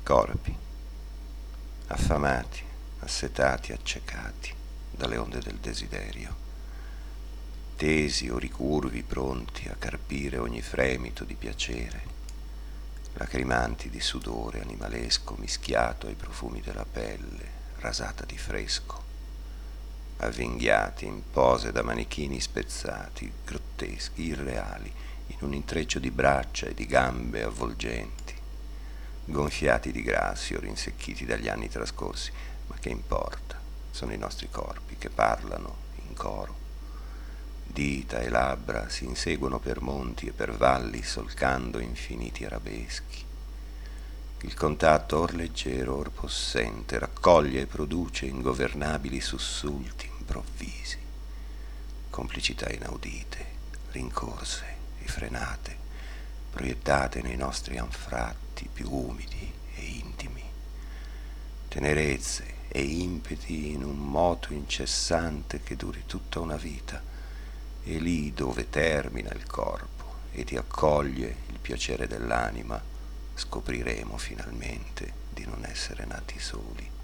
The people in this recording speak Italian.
corpi, affamati, assetati, accecati dalle onde del desiderio, tesi o ricurvi, pronti a carpire ogni fremito di piacere, lacrimanti di sudore animalesco mischiato ai profumi della pelle, rasata di fresco, avvinghiati in pose da manichini spezzati, grotteschi, irreali, in un intreccio di braccia e di gambe avvolgenti, gonfiati di grassi o rinsecchiti dagli anni trascorsi, ma che importa? Sono i nostri corpi che parlano in coro. Dita e labbra si inseguono per monti e per valli, solcando infiniti arabeschi. Il contatto or leggero, or possente, raccoglie e produce ingovernabili sussulti improvvisi, complicità inaudite, rincorse e frenate, proiettate nei nostri anfratti più umidi e intimi, tenerezze e impeti in un moto incessante che duri tutta una vita, e lì dove termina il corpo e ti accoglie il piacere dell'anima, scopriremo finalmente di non essere nati soli.